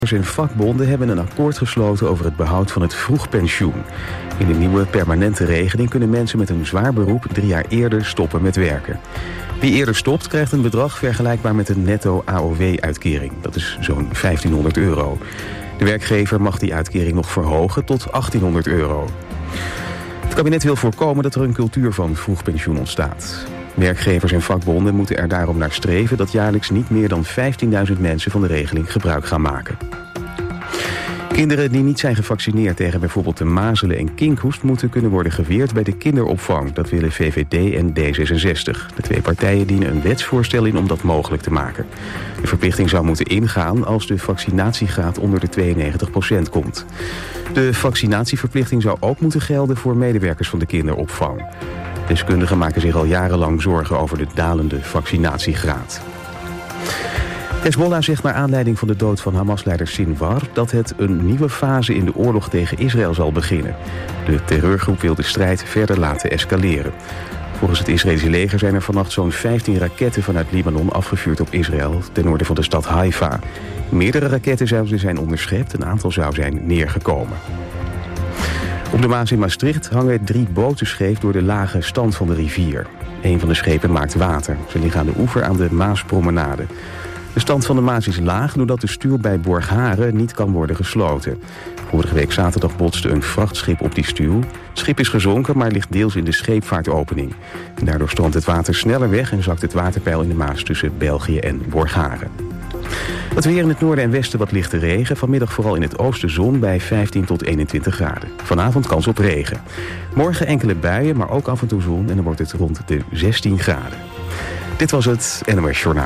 En vakbonden hebben een akkoord gesloten over het behoud van het vroegpensioen. In de nieuwe permanente regeling kunnen mensen met een zwaar beroep 3 jaar eerder stoppen met werken. Wie eerder stopt krijgt een bedrag vergelijkbaar met een netto AOW-uitkering. Dat is zo'n €1500. De werkgever mag die uitkering nog verhogen tot €1800. Het kabinet wil voorkomen dat er een cultuur van vroegpensioen ontstaat. Werkgevers en vakbonden moeten er daarom naar streven dat jaarlijks niet meer dan 15.000 mensen van de regeling gebruik gaan maken. Kinderen die niet zijn gevaccineerd tegen bijvoorbeeld de mazelen en kinkhoest moeten kunnen worden geweerd bij de kinderopvang. Dat willen VVD en D66. De 2 partijen dienen een wetsvoorstel in om dat mogelijk te maken. De verplichting zou moeten ingaan als de vaccinatiegraad onder de 92% komt. De vaccinatieverplichting zou ook moeten gelden voor medewerkers van de kinderopvang. Deskundigen maken zich al jarenlang zorgen over de dalende vaccinatiegraad. Hezbollah zegt naar aanleiding van de dood van Hamas-leider Sinwar dat het een nieuwe fase in de oorlog tegen Israël zal beginnen. De terreurgroep wil de strijd verder laten escaleren. Volgens het Israëlische leger zijn er vannacht zo'n 15 raketten vanuit Libanon afgevuurd op Israël ten noorden van de stad Haifa. Meerdere raketten zouden zijn onderschept, een aantal zou zijn neergekomen. Op de Maas in Maastricht hangen 3 boten scheef door de lage stand van de rivier. Een van de schepen maakt water. Ze liggen aan de oever aan de Maaspromenade. De stand van de Maas is laag doordat de stuw bij Borgharen niet kan worden gesloten. Vorige week zaterdag botste een vrachtschip op die stuw. Het schip is gezonken, maar ligt deels in de scheepvaartopening. En daardoor stroomt het water sneller weg en zakt het waterpeil in de Maas tussen België en Borgharen. Het weer in het noorden en westen wat lichte regen. Vanmiddag vooral in het oosten zon bij 15 tot 21 graden. Vanavond kans op regen. Morgen enkele buien, maar ook af en toe zon en dan wordt het rond de 16 graden. Dit was het NOS Journaal.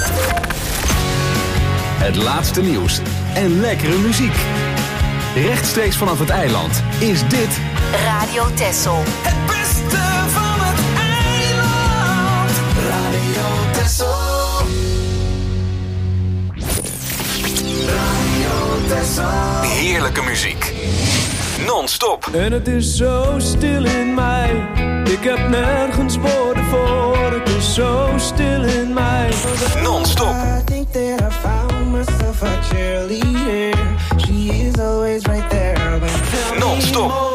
Het laatste nieuws en lekkere muziek. Rechtstreeks vanaf het eiland is dit Radio Texel. Het beste van het eiland. Radio Texel. Radio Texel. heerlijke muziek. Non-stop. En het is zo stil in mij. Ik heb nergens woorden voor. Het is zo stil in mij. Non-stop. I think that I found myself a cheerleader. She is always right there. Non-stop.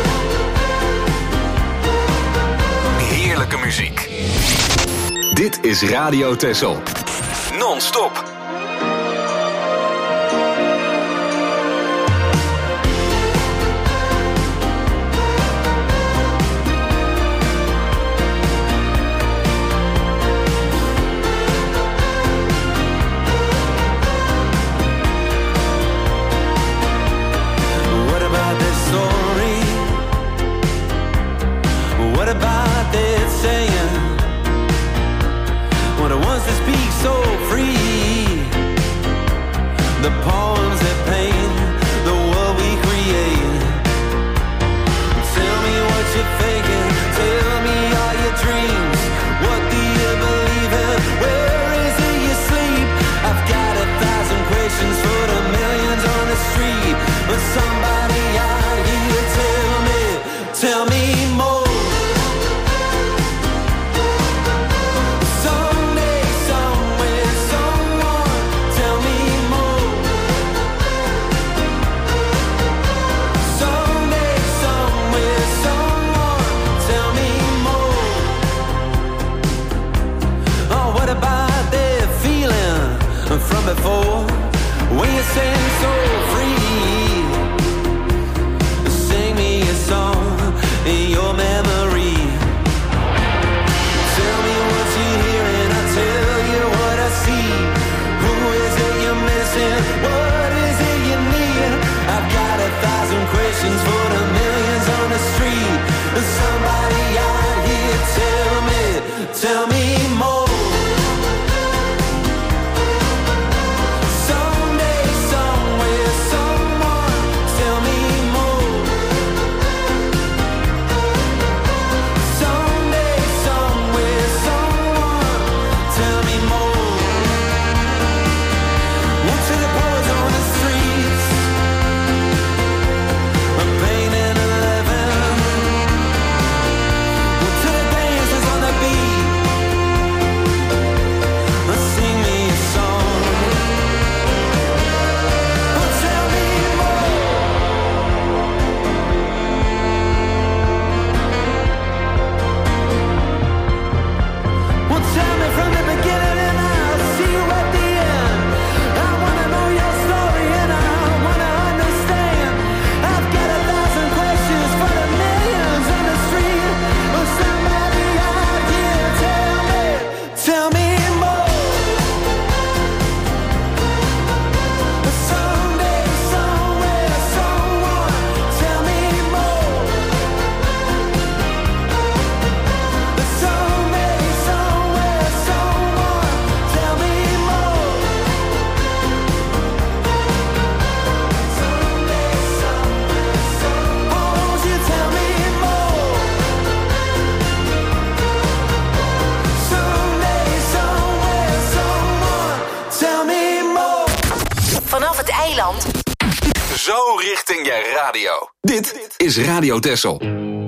Heerlijke muziek. Dit is Radio Texel. Non-stop. What about that saying? When it wants to speak so free, the poems that paint the world we create. Tell me what you're thinking, tell me all your dreams. What do you believe in? Where is it you sleep? I've got 1,000 questions for the millions on the street. But somebody out here tell me more. From before, when you sing so free, sing me a song in your memory. Tell me what you're hearing, I'll tell you what I see. Who is it you're missing? What is it you need? I've got 1,000 questions for the millions on the street. Somebody out here tell me more. Paint land. Zo richting je radio. Dit is Radio Texel.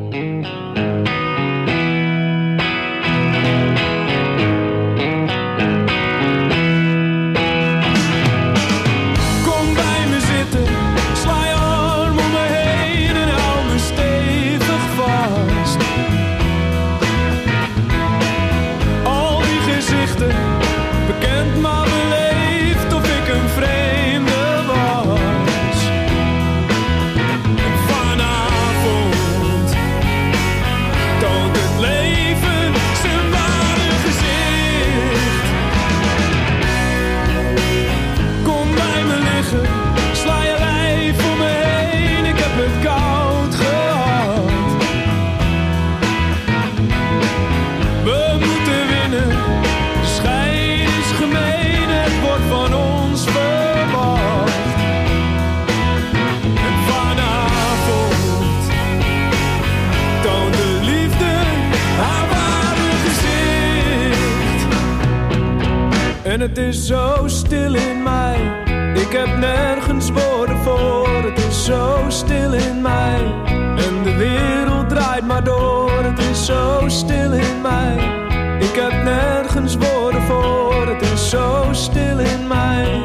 En het is zo stil in mij, ik heb nergens woorden voor. Het is zo stil in mij, en de wereld draait maar door. Het is zo stil in mij, ik heb nergens woorden voor. Het is zo stil in mij.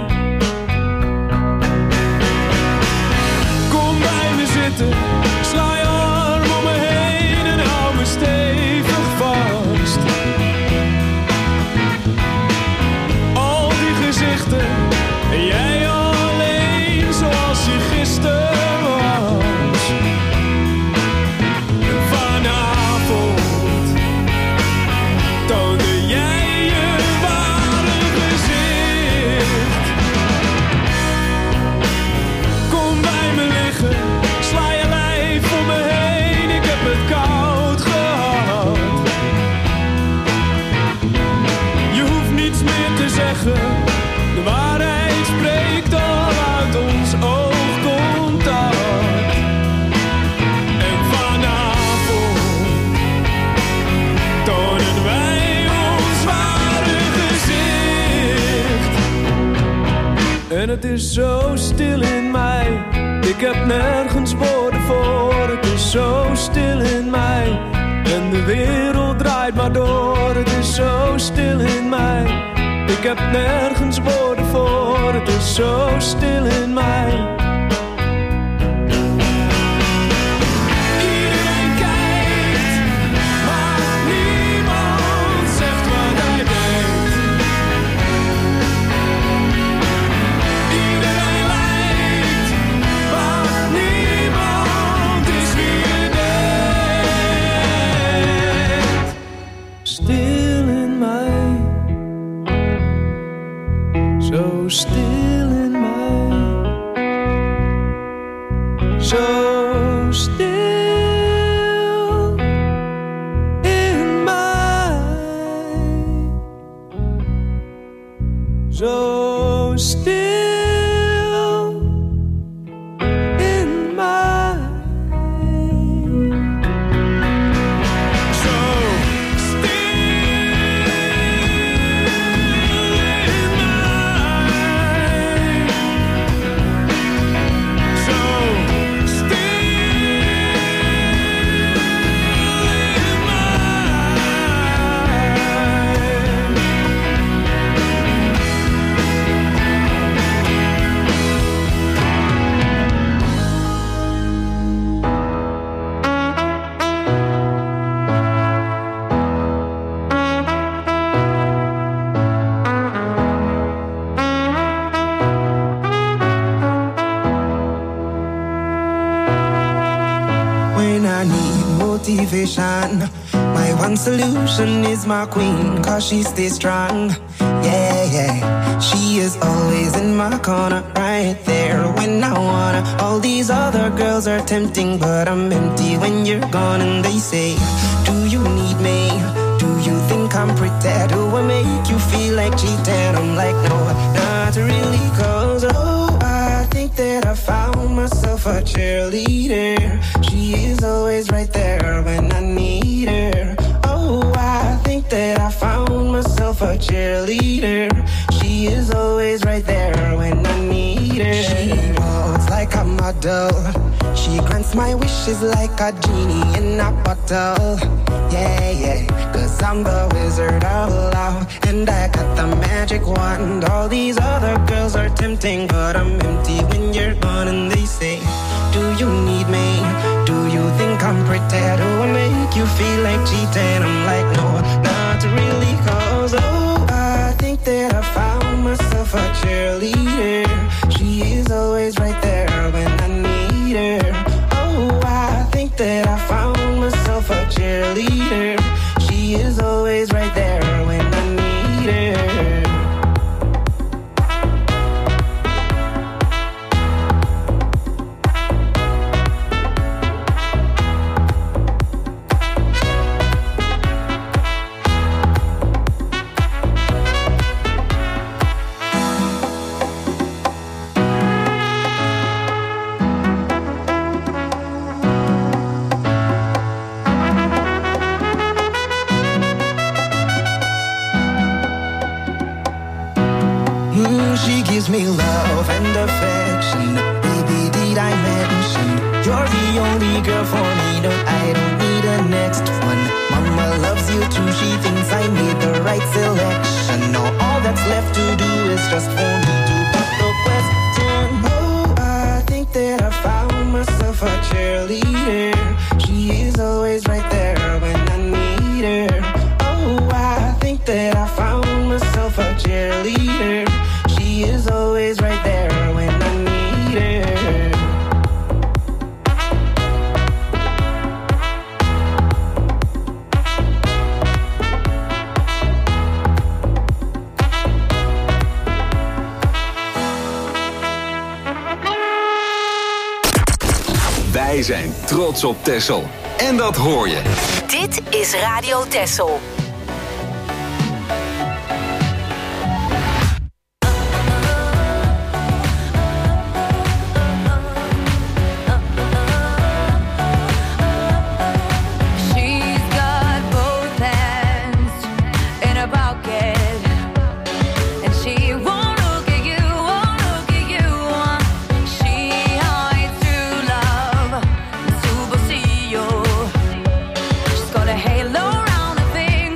Kom bij me zitten, sla je arm om me heen en hou me stevig vast. En jij alleen zoals je gisteren was. En vanavond toonde jij je ware gezicht. Kom bij me liggen, sla je lijf om me heen. Ik heb het koud gehad. Je hoeft niets meer te zeggen. De waarheid spreekt al uit ons oogcontact. En vanavond tonen wij ons ware gezicht. En het is zo stil in mij, ik heb nergens woorden voor. Het is zo stil in mij, en de wereld draait maar door. Het is zo stil in mij, ik heb nergens woorden voor, het is zo stil in mij. Iedereen kijkt, maar niemand zegt wat hij denkt. Iedereen lijkt, maar niemand is wie je denkt. Stil in mij. Zo stil in mij, zo stil in mij, zo stil in mij. motivation. My one solution is my queen, cause she stays strong. Yeah, yeah. She is always in my corner, right there when I wanna. All these other girls are tempting, but I'm empty when you're gone. And they say, do you need me? Do you think I'm pretty? Do I make you feel like cheating? I'm like, no, not really, cause oh, I think that I found myself a cheerleader. She is always right there when I need her. Oh, I think that I found myself a cheerleader. She is always right there when I need her. model. She grants my wishes like a genie in a bottle. Yeah, yeah, 'cause I'm the wizard of love, and I got the magic wand. All these other girls are tempting, but I'm empty when you're gone. And they say, do you need me? Do you think I'm pretty? Do I make you feel like cheating? I'm like, no, not really, 'cause oh, I think that I found myself a cheerleader. She is always right there when I need her. Oh, I think that I found myself a cheerleader. She is always right there when I need her. She gives me love and affection. Baby, did I mention you're the only girl for me? No, I don't need a next one. Mama loves you too. She thinks I made the right selection. Now all that's left to do is just for me to put the question. Oh, I think that I found myself a cheerleader. She is always right there when I need her. Oh, I think that I found myself a cheerleader. She is always right there when I need her. Wij zijn trots op Texel. En dat hoor je. Dit is Radio Texel. Halo around the thing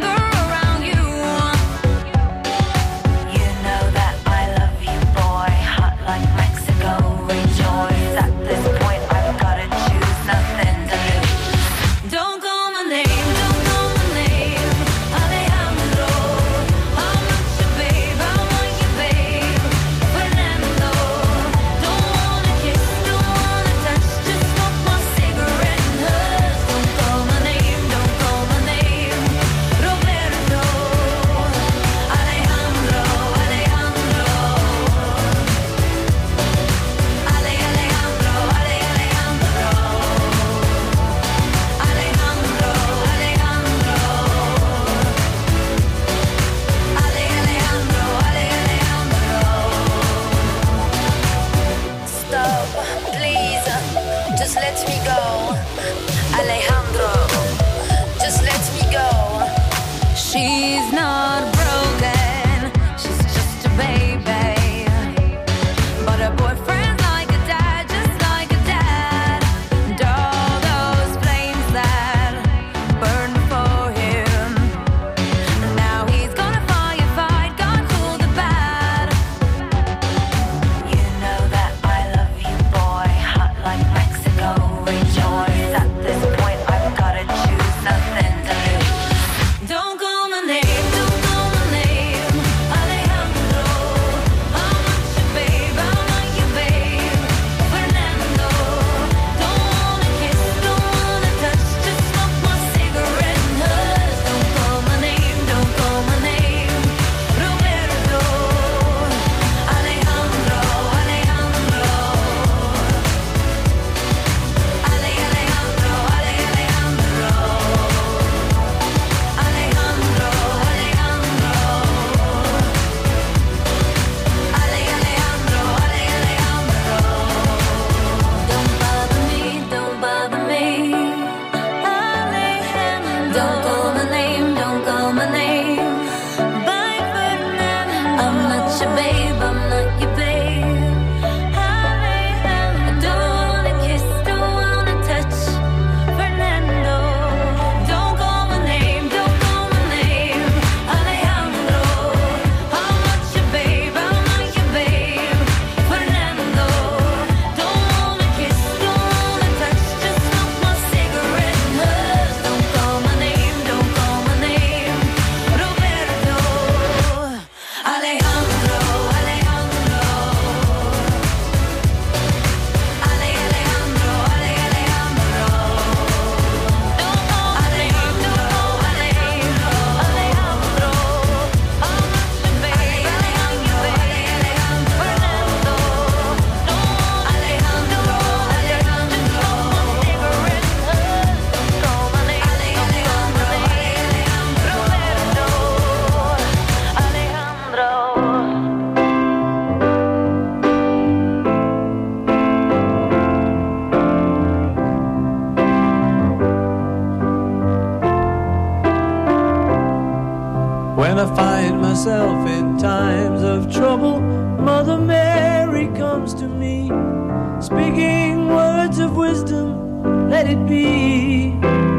myself in times of trouble, Mother Mary comes to me, speaking words of wisdom, let it be.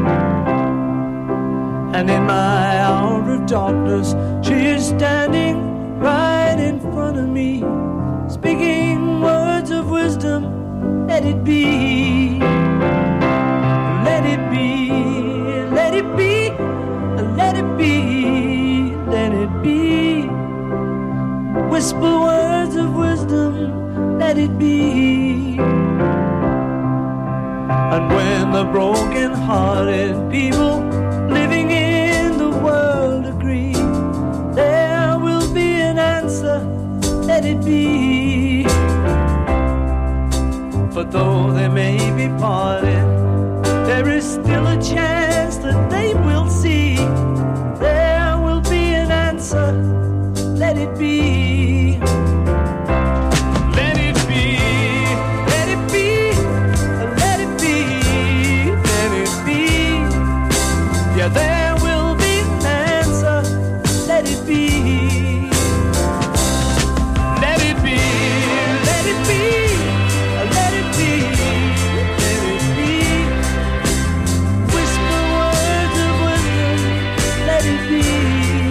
And in my hour of darkness, she is standing right in front of me, speaking words of wisdom, let it be. Let it be, let it be, let it be, let it be. Whisper words of wisdom, let it be. And when the broken-hearted people living in the world agree, there will be an answer, let it be. For though they may be parted, there is still a chance that they will see. There will be an answer, let it be. Let it be, let it be, let it be, let it be. Yeah, there will be an answer, let it be. Let it be, let it be, let it be, let it be. Whisper words of wisdom, let it be.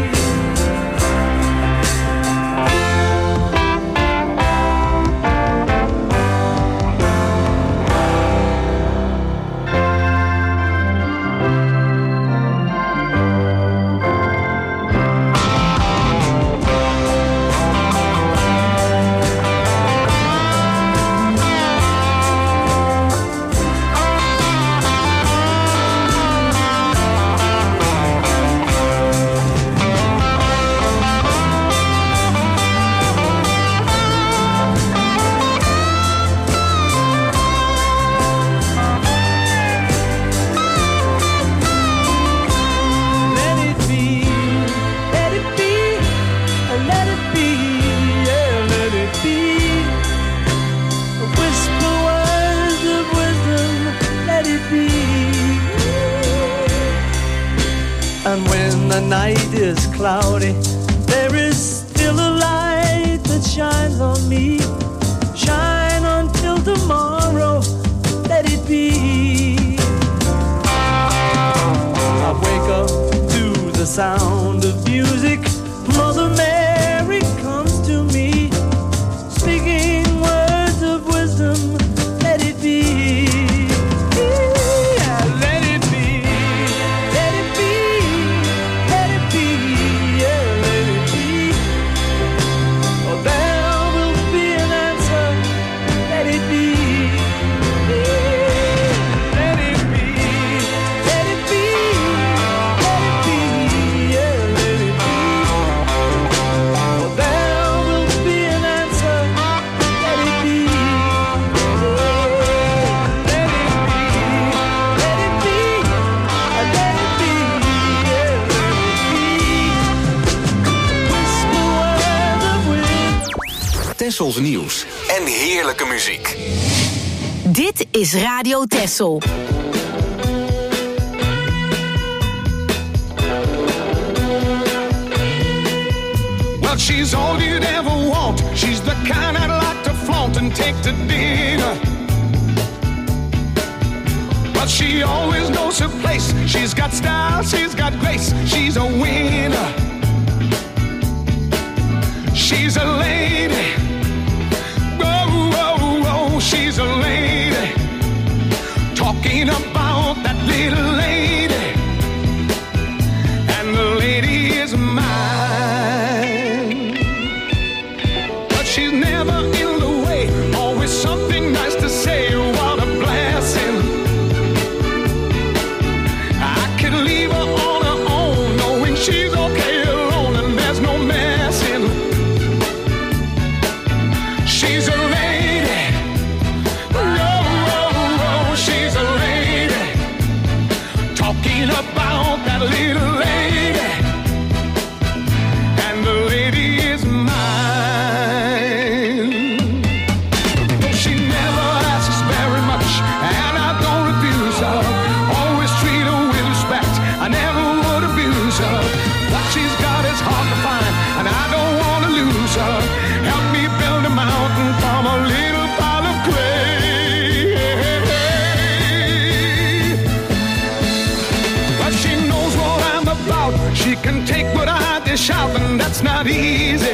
And when the night is cloudy, there is still a light that shines on me. Shine until tomorrow, let it be. I wake up to the sound of music. Mother Mary comes to me, speaking words of wisdom, let it be. Tessels nieuws en heerlijke muziek. Dit is Radio Tessel. Well, she's all you'd ever want. She's the kind I'd like to flaunt and take to dinner. But she always knows her place. She's got style, she's got grace. She's a winner. She's a lady. She's a lady, talking about that little lady, and the lady is mine. But she's never in the way, always something nice to say. What a blessing. I can leave her on her own, knowing she's okay alone and there's no messing. She's a lady. About that little lady, and the lady is mine. She never asks not easy.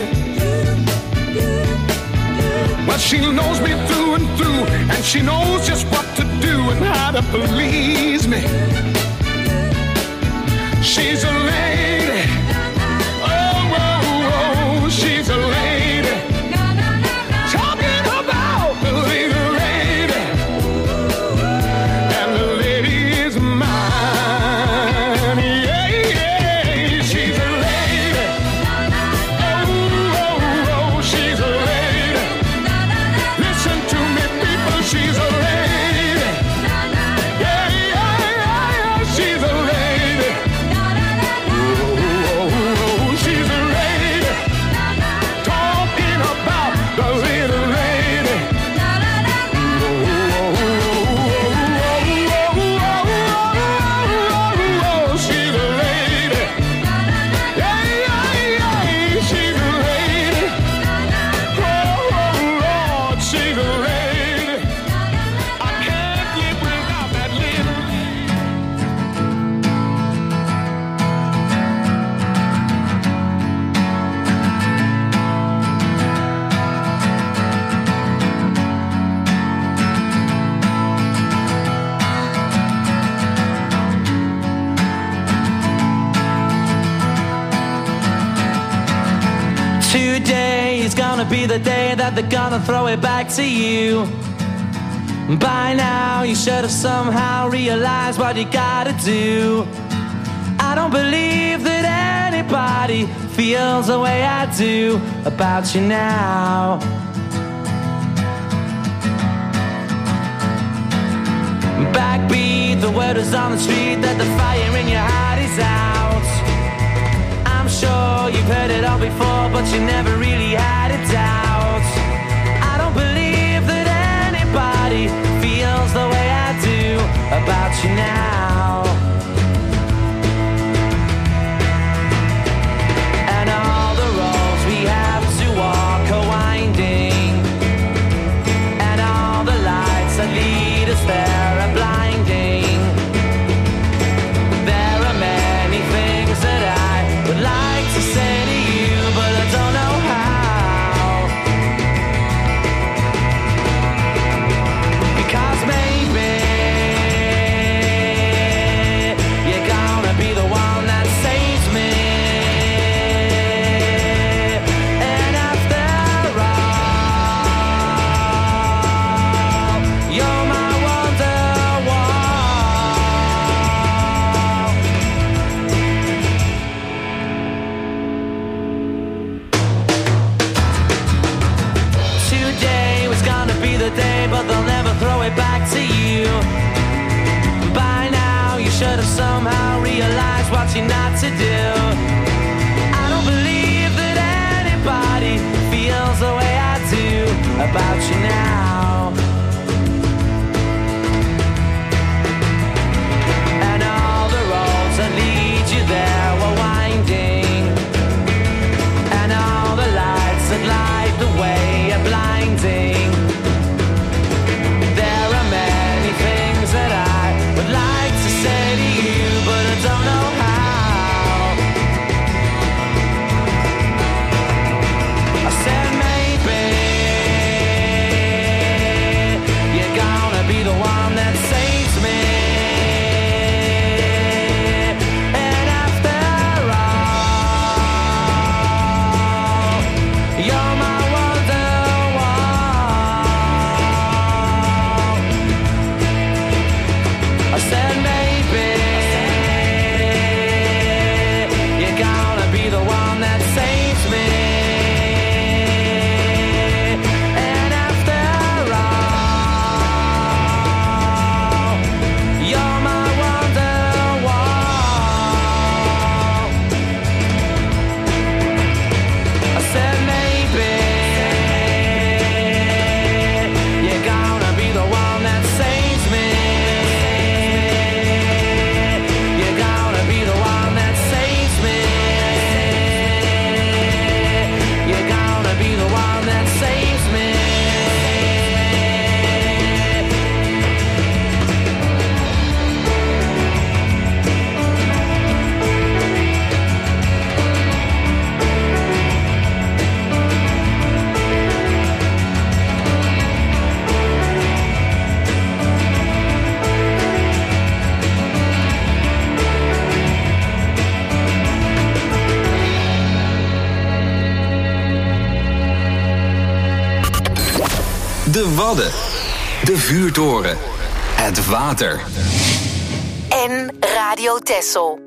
But she knows me through and through, and she knows just what to do and how to please me. She's a lady. Oh, oh, oh, she's a lady. Talking about the little lady. And the lady is mine. Yeah, yeah, she's a lady. Oh, oh, oh, she's a lady. Listen to me, people, she's a lady. Yeah, yeah, yeah, she's a lady. Oh, oh, she's a lady. Talking about the little lady. Oh, she's a lady. Yeah, yeah, yeah, she's a lady. Oh, Lord, she's a lady. I can't live without that little lady. Today is gonna be the day that they're gonna throw it back to you. By now you should have somehow realized what you gotta do. I don't believe that anybody feels the way I do about you now. Backbeat, the word is on the street that the fire in your heart is out. I'm sure you've heard it all before, but you never really had a doubt. I don't believe that anybody feels the way I do about you now. And all the roads we have to walk are winding, and all the lights that lead us there are blinding. There are many things that I would like to say to you, but I don't know how. Because maybe you're gonna be the one that saves me. And after all, you're my Wonderwall. Today was gonna be the day, but they'll never throw it back to you. By now you should have somehow realized what you're not to do. I don't believe that anybody feels the way I do about you now. And all the roads that lead you there were winding, and all the lights that light the way are blinding. There are many things that I would like to say to you, but I don't know how. I said maybe De Wadden. De vuurtoren. Het water. En Radio Texel.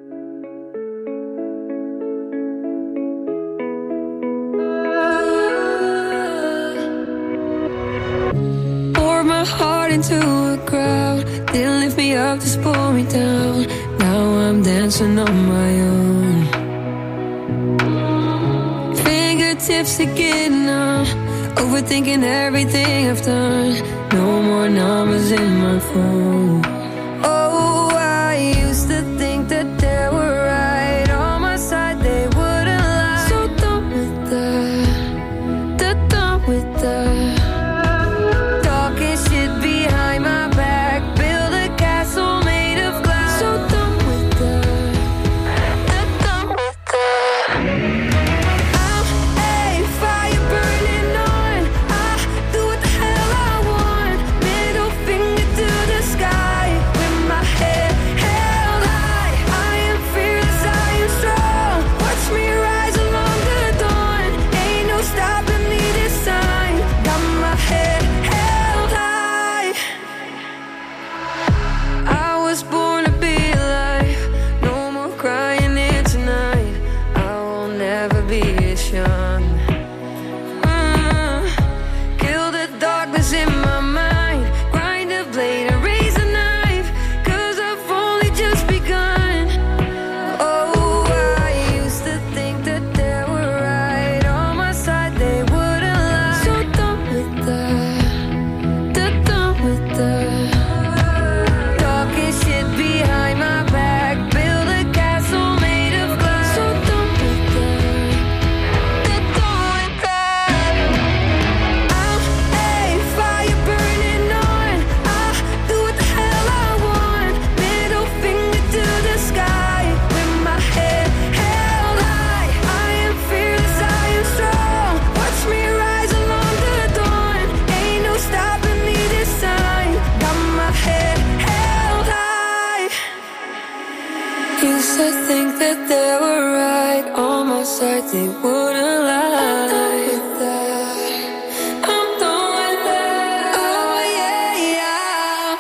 Pour my heart into a crowd. Didn't lift me up, just pull me down. Now I'm dancing on my own. Fingertips are getting numb. Overthinking everything I've done. No more numbers in my phone. Oh, I used to think that they were right on my side, they wouldn't lie. So done with that, done with that. Talking shit behind my back, build a castle made of glass. So done with that, done with that. I'm a fire burning on. I do what the hell I want. Middle finger to the sky with my head held high. I am fearless, I am strong. Watch me rise along the dawn. Ain't no stopping me this time. Got my head held high. I was born to be alive. No more crying here tonight. I will never be as young. Kill the darkness in my mind. Grind a blade and raise a knife. 'Cause I've only just begun. Oh, I used to think that they were right on my side, they wouldn't lie. So done with that, done with that. Talking shit behind my back, build a castle made of glass. So done with that, done with that. I'm a fire burning on. I do what the hell I want. Middle finger to the sky with my head held high. I am fearless, I am strong. Watch me rise along the dawn. Ain't no stopping me this time. Got my head held high. Used to think that they were right on my side, they wouldn't lie. I'm done with that. Oh yeah, yeah.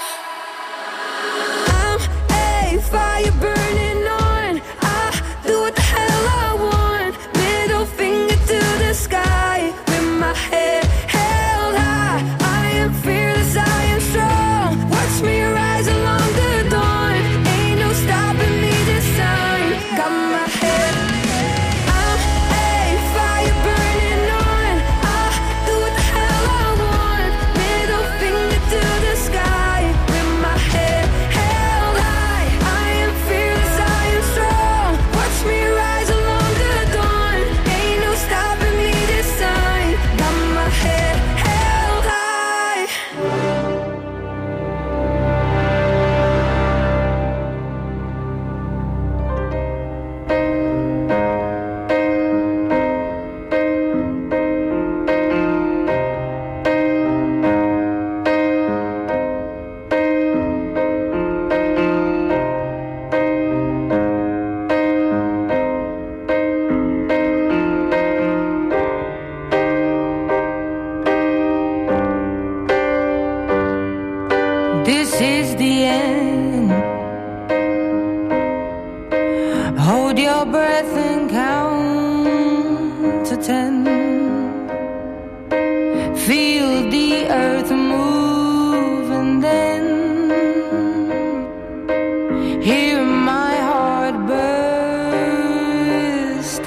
I'm a fire burning on. I do what the hell I want. Middle finger to the sky with my head held high. I am fearless, I am strong. Watch me rise along the dawn. Ain't no stopping me this time. Got my head. I'm a fire burning on. I do what the hell I want. Middle finger to the sky with my head held high. I am fearless, I am strong. Watch me rise along the dawn. Ain't no stopping me this time. Got my head held high. This is the end. Hold your breath and count to 10. Feel the earth move and then hear my heart burst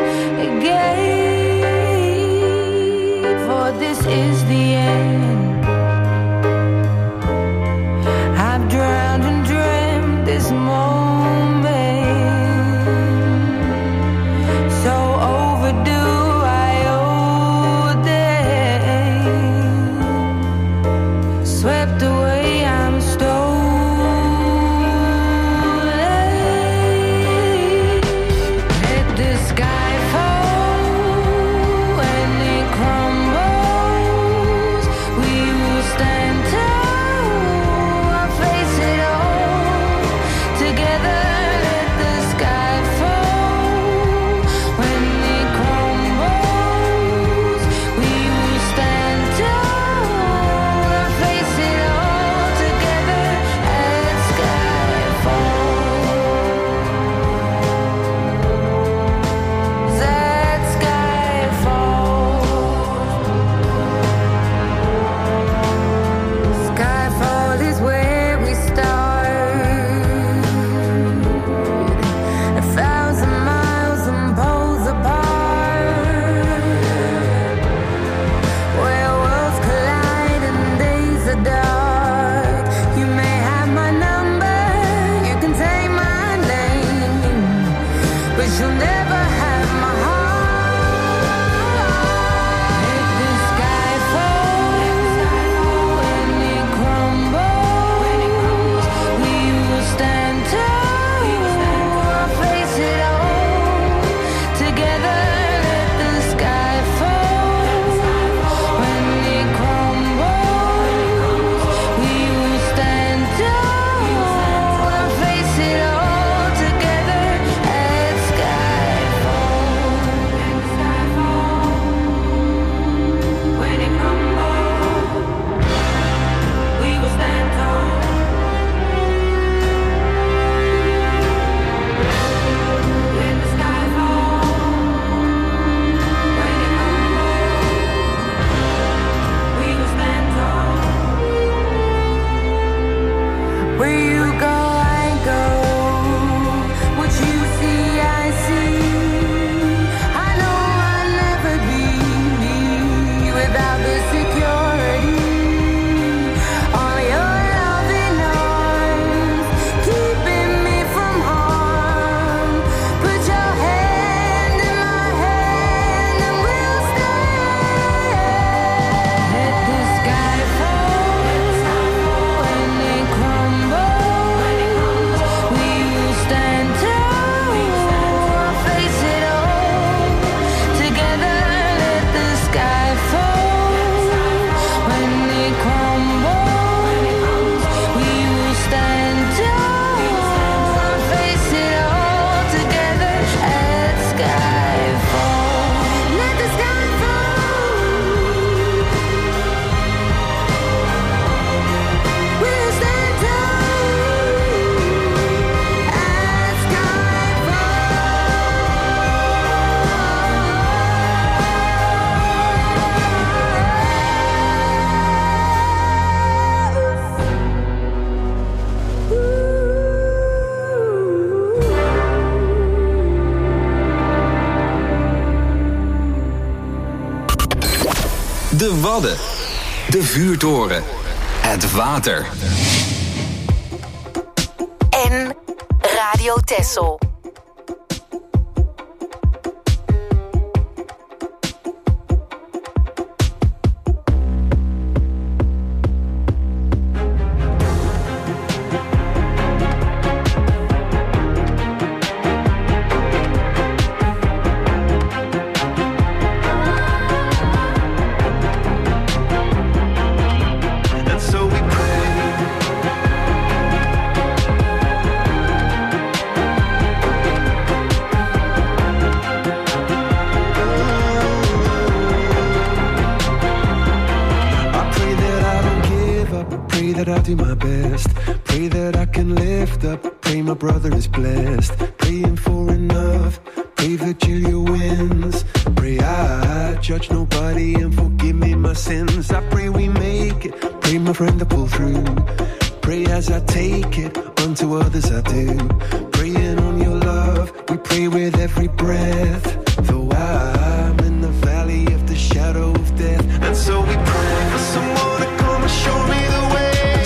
again. For this is the end. I've drowned and drowned. Wadden. De vuurtoren. Het water. En Radio Texel. That I'll do my best. Pray that I can lift up. Pray my brother is blessed. Praying for enough. Pray Virgilia wins. Pray I judge nobody and forgive me my sins. I pray we make it. Pray my friend to pull through. Pray as I take it. Unto others I do. Praying on your love. We pray with every breath. Though I'm in the valley of the shadow of death. And so we pray for someone to come and show me the way.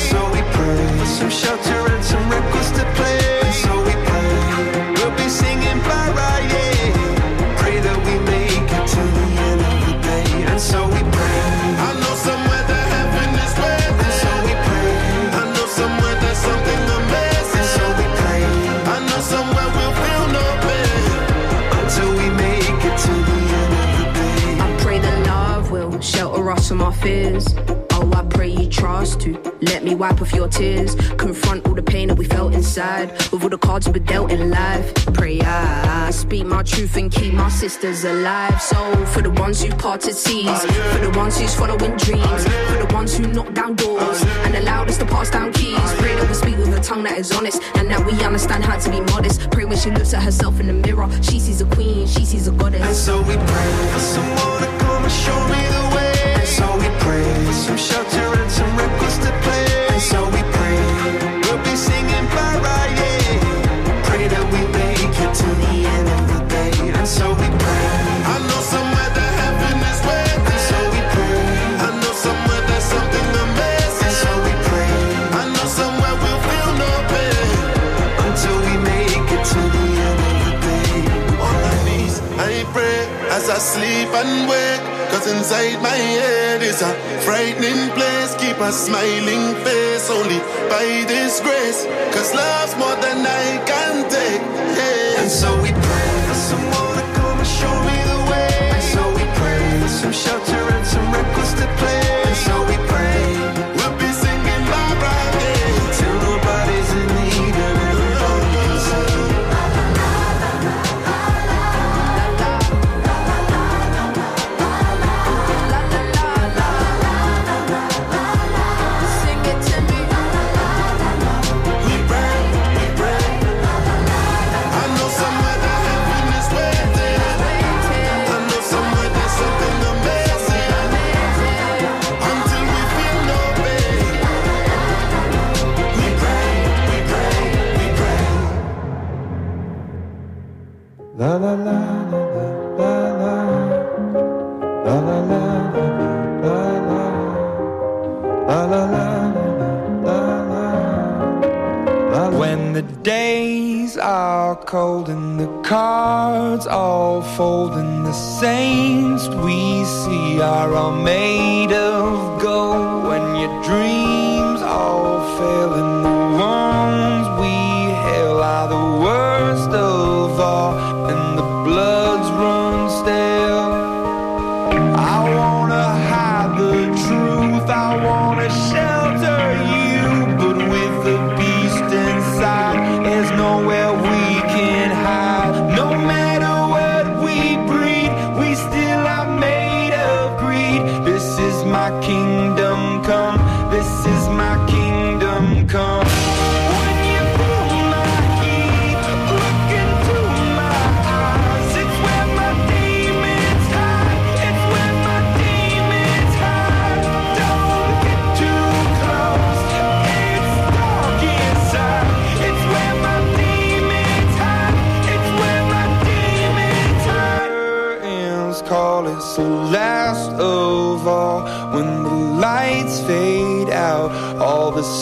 For some shelter and some records to play. And so we pray, we'll be singing para, yeah. Pray that we make it to the end of the day. And so we pray, I know somewhere that heaven is waiting. And so we pray, I know somewhere there's something amazing. And so we pray, I know somewhere we'll feel no pain until we make it to the end of the day. I pray that love will shelter us from our fears. Oh, I pray you trust to let me wipe off your tears. Confront all the pain that we felt inside with all the cards we dealt in life. Pray I speak my truth and keep my sisters alive. So for the ones who parted seas, for the ones who's following dreams, for the ones who knock down doors and allowed us to pass down keys. Pray that we speak with a tongue that is honest and that we understand how to be modest. Pray when she looks at herself in the mirror, she sees a queen, she sees a goddess. And so we pray for someone to come and show me the way. And so we pray for some shelter and some records to play. And so we pray, we'll be singing para, yeah. Pray that we make it to the end of the day. And so we pray, I know somewhere that heaven is waiting. And so we pray, I know somewhere there's something amazing. And so we pray, I know somewhere we'll feel no pain until we make it to the end of the day. On my knees, I pray as I sleep and wake. Cause inside my head is a frightening place. Keep a smiling face only by this grace. Cause love's more than I can take, yeah. And so we pray for someone to come and show me the way. And so we pray for some shelter and some records to play. And so we pray, we'll be singing Barbara, yeah. Till nobody's in need and everybody can sing. La la la la la la la la la la la la. When the days are cold and the cards all fold and the saints we see are all made of gold, when your dreams all fail and the ones we hail are the worst of all and the bloods run stale. I wanna hide the truth, I wanna shelter you, but with the beast inside, there's nowhere we can hide. No matter what we breed, we still are made of greed. This is my kingdom come, this is my kingdom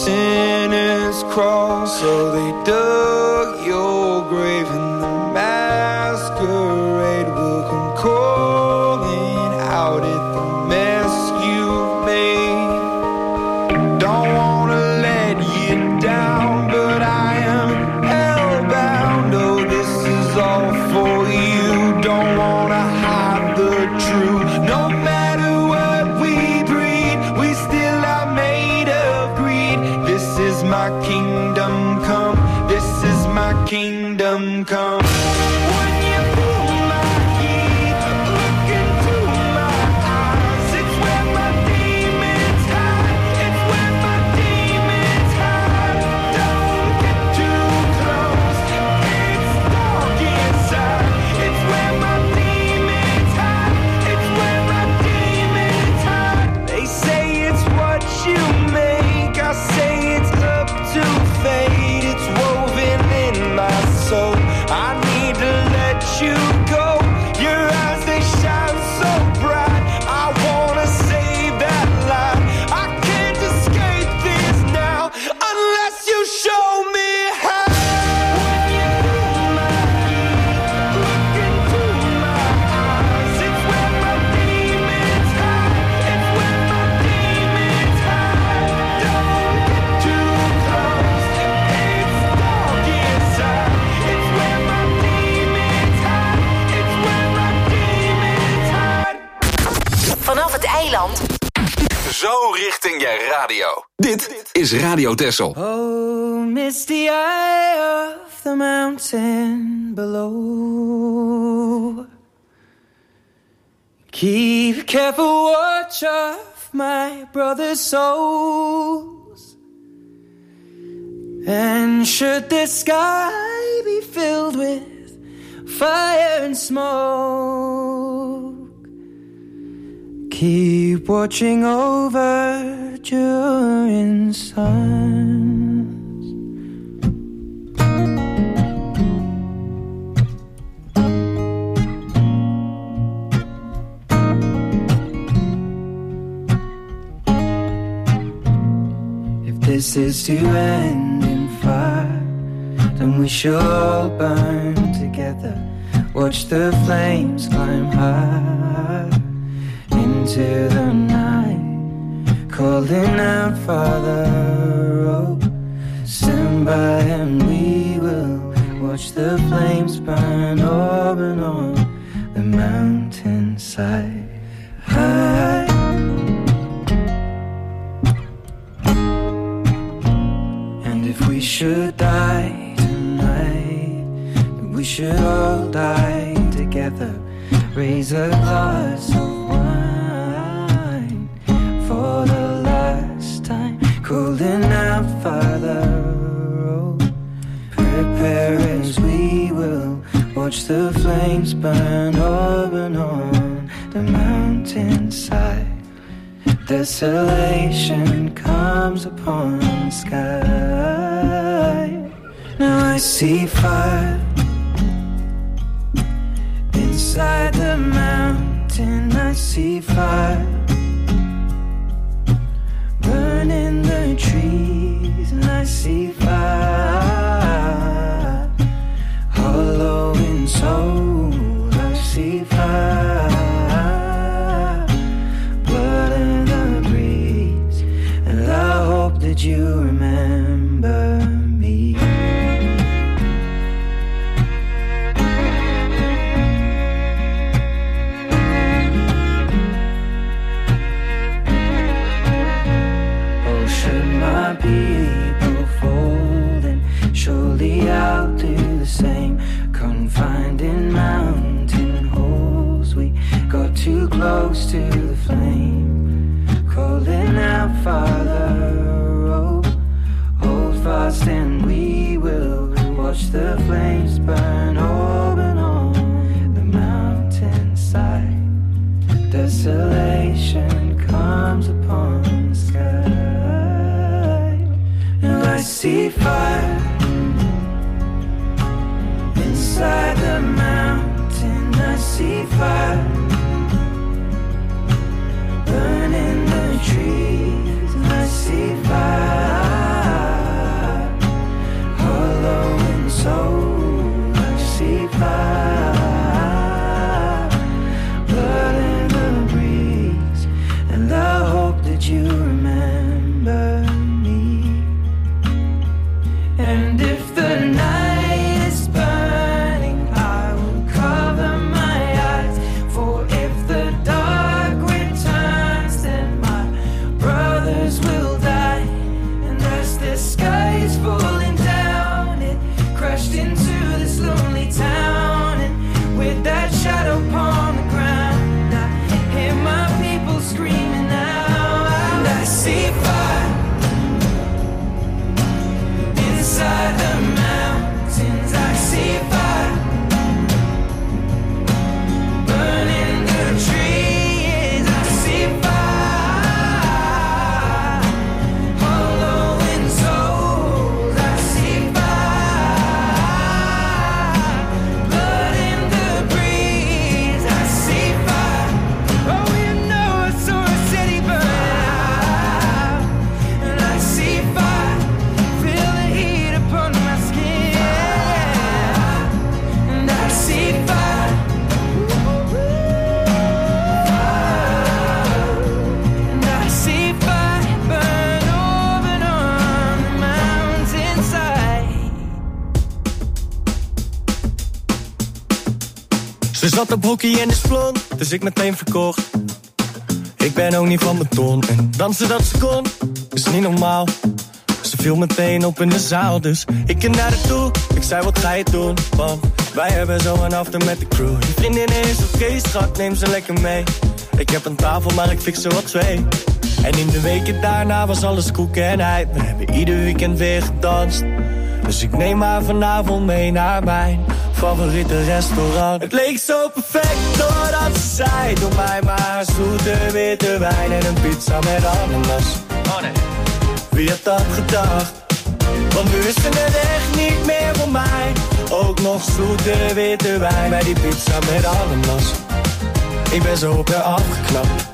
sinners crawl. So they dug your grave and the masquerade will come calling out at the mess you've made. Don't wanna let you down, but I am hellbound. Oh, this is all for you. Don't wanna hide the truth. No matter what we breed, we still are made of greed. This is my kingdom come. This is my kingdom come. When you pull my key, look into my eyes. It's where my demons hide. It's where my demons hide. Don't get too close. It's dark inside. It's where my demons hide. It's where my demons hide. They say it's what you make. I say it's up to fate. It's woven in my soul. I need to let you go. Your eyes, they shine so bright. I wanna save that light. I can't escape this now unless you show me how. When you pull my key, look into my eyes. It's where my demons hide. It's where my demons hide. Don't get too close. It's dark inside. It's where my demons hide. It's where my demons hide. Vanaf het eiland. Zo richting je radio. Dit is Radio Texel. Oh, misty eye of the mountain below. Keep careful watch of my brother's souls. And should the sky be filled with fire and smoke, keep watching over during suns. If this is to end in fire, then we shall all burn together. Watch the flames climb high into the night, calling out, Father, oh, stand by and we will watch the flames burn open on the mountainside. High. And if we should die tonight, then we should all die together. Raise a glass of wine for the last time, calling out, Father, oh, prepare as we will watch the flames burn open on the mountainside. Desolation comes upon the sky. Now I see fire inside the mountain. I see fire burning the trees, and I see fire hollow in soul. I see fire, blood in the breeze, and I hope that you remember me. People fold, and surely I'll do the same. Confined in mountain holes, we got too close to the flame. Calling out, Father, oh, hold fast and we will watch the flames burn open on the mountainside. Desolation comes upon the sky. I see fire inside the mountain. I see fire burning the trees. I see fire Ze zat op hockey en is blond, dus ik meteen verkocht. Ik ben ook niet van beton en dansen dat ze kon, is niet normaal. Ze viel meteen op in de zaal, dus ik ging naar haar toe. Ik zei, wat ga je doen? Want wij hebben zo een after met de crew. Je vriendin is oké, schat, neem ze lekker mee. Ik heb een tafel, maar ik fix er wel 2. En in de weken daarna was alles koeken en ei. We hebben ieder weekend weer gedanst. Dus ik neem haar vanavond mee naar mijn favoriete restaurant. Het leek zo perfect doordat ze zei, doe mij maar zoete witte wijn en een pizza met ananas. Oh nee. Wie had dat gedacht? Want nu is ze net echt niet meer voor mij. Ook nog zoete witte wijn bij die pizza met ananas. Ik ben zo op haar afgeknapt.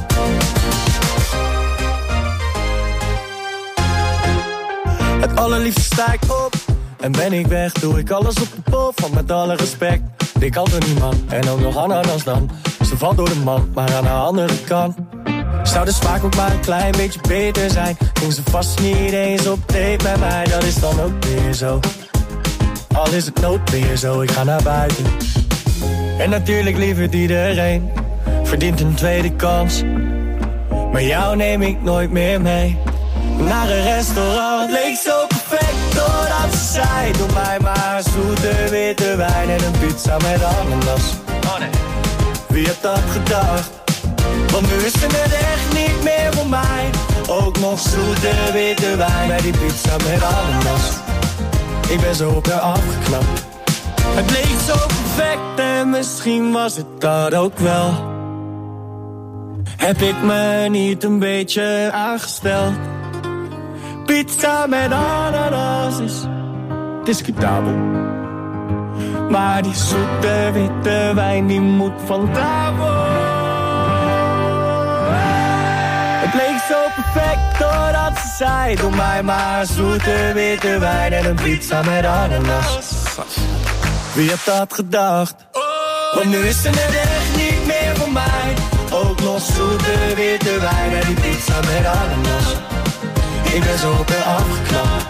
Het allerliefste sta ik op en ben ik weg. Doe ik alles op de pop van met alle respect. Dik al door niemand en ook nog ananas dan. Ze valt door de mand, maar aan de andere kant. Zou de smaak ook maar een klein beetje beter zijn. Ging ze vast niet eens op date met mij. Dat is dan ook weer zo. Al is het noodweer zo, ik ga naar buiten. En natuurlijk lieverd iedereen verdient een tweede kans. Maar jou neem ik nooit meer mee naar een restaurant. Leek zo perfect doordat ze zei, doe mij maar zoete witte wijn en een pizza met ananas. Oh nee. Wie had dat gedacht? Want nu is ze net echt niet meer voor mij. Ook nog zoete witte wijn bij die pizza met ananas. Ik ben zo op haar afgeknapt. Het leek zo perfect en misschien was het dat ook wel. Heb ik me niet een beetje aangesteld? Pizza met ananas is discutabel. Maar die zoete witte wijn die moet van tafel. Het leek zo perfect doordat ze zei, doe mij maar zoete witte wijn en een pizza met ananas. Wie had dat gedacht? Want nu is ze net echt niet meer voor mij. Ook nog zoete witte wijn en die pizza met ananas. Ik ben zo op haar afgeknapt.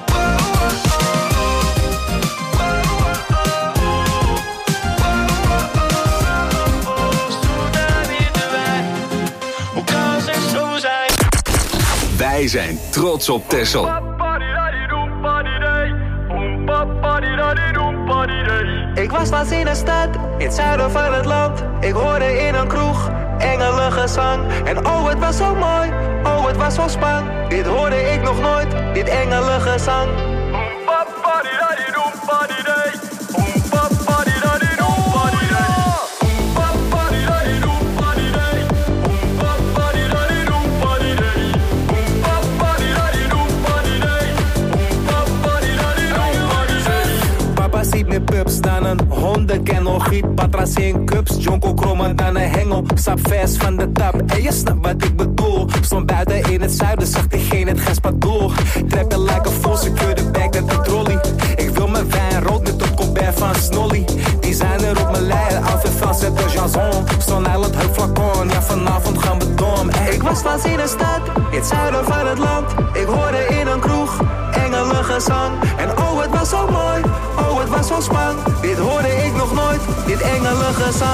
Wij zijn trots op Texel. Ik was laatst in een stad, in het zuiden van het land. Ik hoorde in een kroeg engelengezang. En oh, het was zo mooi, oh, het was zo spang. Dit hoorde ik nog nooit, dit engelengezang. Pubs dan een hondenkennel, giet patras in cups, jonko krommen dan een hengel, sap vers van de tap. En je snapt wat ik bedoel. Stond buiten in het zuiden, zag diegene het gespadoel. Trappen like een full secure bag met de trolley. Ik wil mijn wijn rood met tot Colbert van Snolly. Die zijn er op mijn lijn, Alfred Frans en de Jason. Stone Island, het flacon, ja vanavond gaan we dom. Ik was laatst in een stad, in het zuiden van het land. Ik hoorde in een kroeg engelengezang. En oh, het was zo mooi, oh, het was zo spang. Dit hoorde ik nog nooit, dit engelengezang.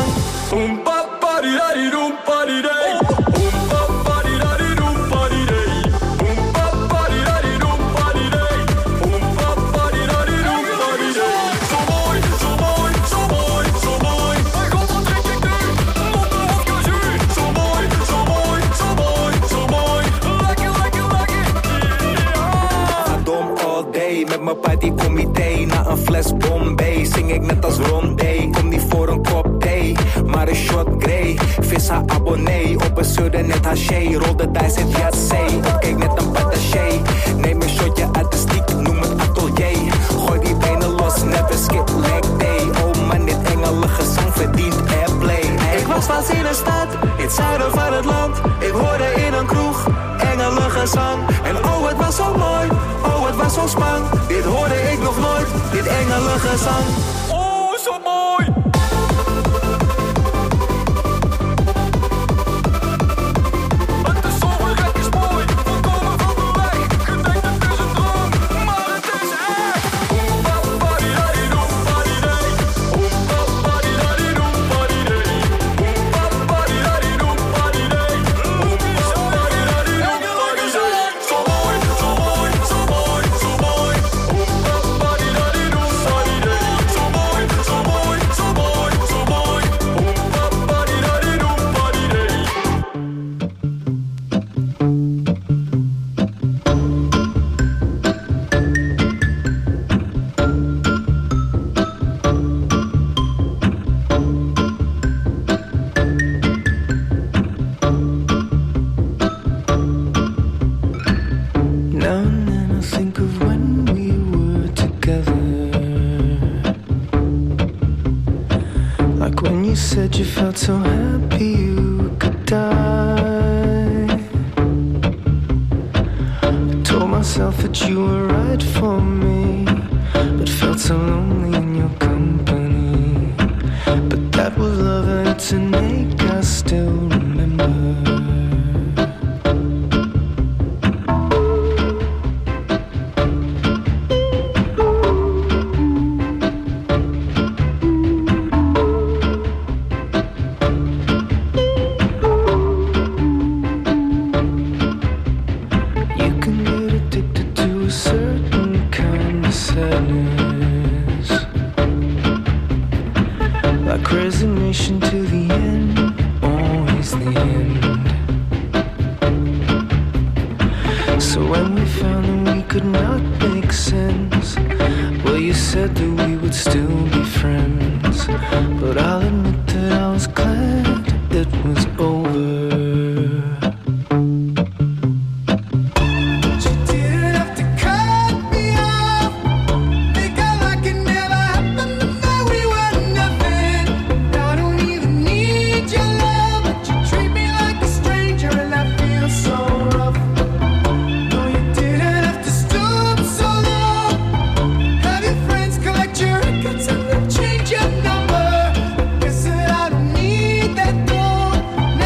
Met mijn partycomité na een fles Bombay. Zing ik net als Rondé. Kom niet voor een kop thee, maar een shot grey. Vis haar abonnee, op een sudden net haché. Rol de dice het jazzee, opkeek net een pataché. Neem een shotje uit de stiek, noem het atelier. Gooi die benen los, never skip leg day. Oh man, dit engelengezang verdient airplay. Ik was laatst in een stad, in het zuiden van het land. Ik hoorde in een kroeg engelengezang. En oh, het was zo mooi, oh, het was zo spang. Dit hoorde ik nog nooit, dit engelengezang. Oh, zo mooi! Het is zo gek is mooi, volkomen van de weg. Je denkt het is een droom, maar het is echt. said you felt so happy you could die. I told myself that you were right for me, but felt so lonely in your company. But that was love and it's an ache I still remember. Resignation to the end, always the end. So when we found that we could not make sense, well, you said that we would still be friends. But I'll admit that I was glad it was over. Change your number. Guess that I don't need that though.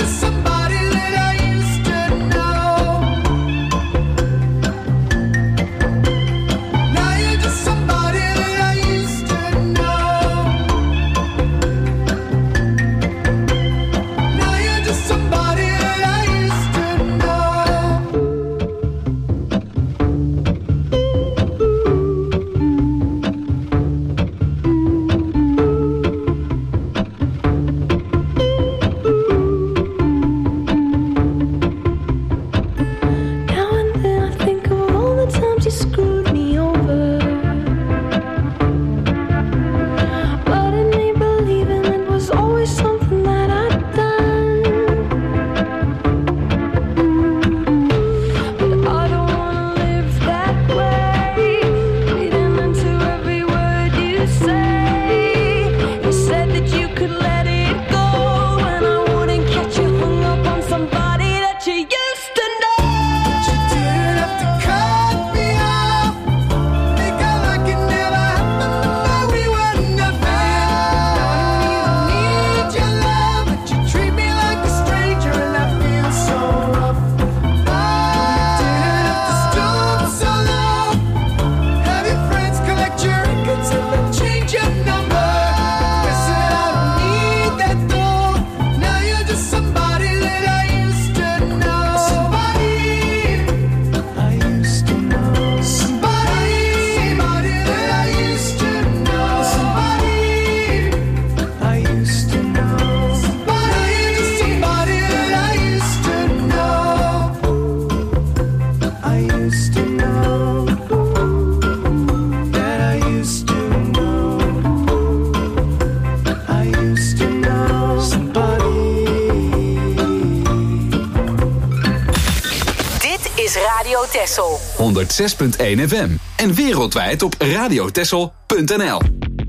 Radio Texel. 106.1 FM. En wereldwijd op radiotexel.nl.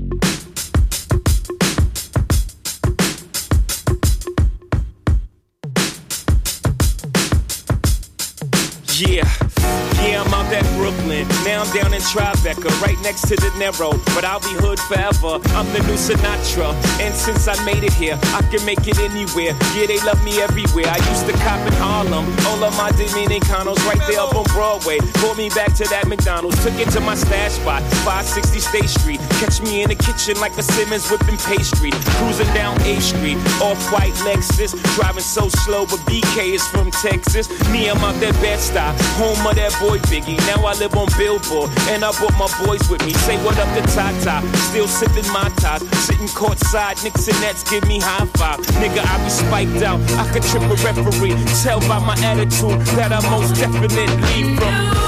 Yeah, I'm out at Brooklyn. Now I'm down in Tribeca, right next to the Narrow. But I'll be hood forever. I'm the new Sinatra. And since I made it here, I can make it anywhere. Yeah, they love me everywhere. I used to cop in Harlem. All of my Dominicanos right there up on Broadway. Pulled me back to that McDonald's. Took it to my stash spot, 560 State Street. Catch me in the kitchen like a Simmons whipping pastry. Cruising down A Street, off-white Lexus. Driving so slow, but BK is from Texas. Me, I'm out there Bed-Stuy, home of that boy Biggie. Now I live on Billboard, and I brought my boys with me. Say what up to Tata, still sipping my ties. Sitting courtside, Knicks and Nets give me high five. Nigga, I be spiked out, I could trip a referee. Tell by my attitude that I most definitely from.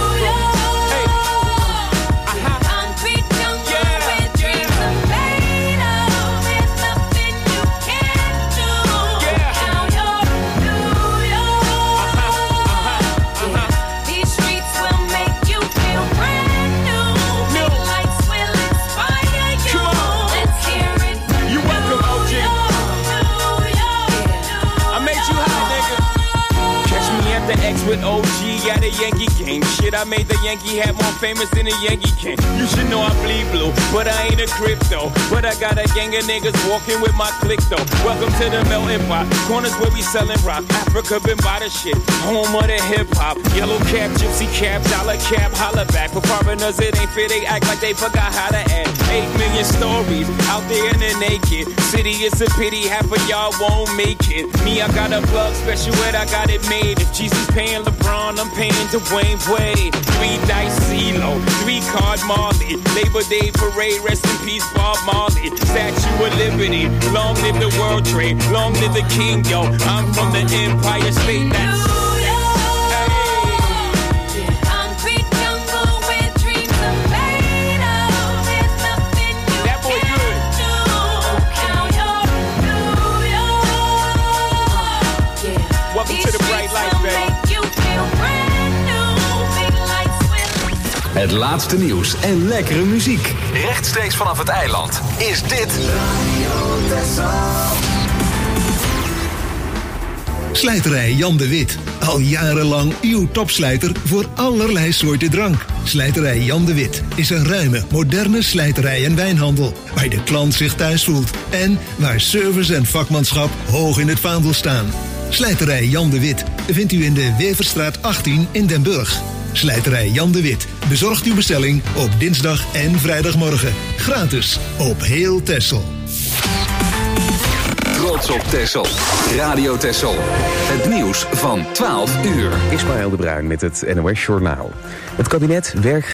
with OG at a Yankee game. Shit, I made the Yankee hat more famous than a Yankee can. You should know I bleed blue, but I ain't a crypto. But I got a gang of niggas walking with my click though. Welcome to the melting pot. Corners where we selling rock. Africa been by the shit. Home of the hip hop. Yellow cap, gypsy cap, dollar cap, holla back. For foreigners it ain't fair, they act like they forgot how to act. 8 million stories out there in the naked city. It's a pity half of y'all won't make it. Me, I got a plug special ed, I got it made. If Jesus paying LeBron, I'm paying Dwayne Wade. 3 dice CeeLo, 3 card Marley. Labor Day parade, rest in peace Bob Marley. Statue of Liberty, long live the World Trade, long live the King, yo. I'm from the Empire State, that's... Het laatste nieuws en lekkere muziek. Rechtstreeks vanaf het eiland is dit... Slijterij Jan de Wit. Al jarenlang uw topslijter voor allerlei soorten drank. Slijterij Jan de Wit is een ruime, moderne slijterij en wijnhandel. Waar de klant zich thuis voelt. En waar service en vakmanschap hoog in het vaandel staan. Slijterij Jan de Wit vindt u in de Weverstraat 18 in Den Burg. Slijterij Jan de Wit bezorgt uw bestelling op dinsdag en vrijdagmorgen. Gratis op heel Texel. Trots op Texel. Radio Texel. Het nieuws van 12 uur. Ismaël de Bruin met het NOS Journaal. Het kabinet werkt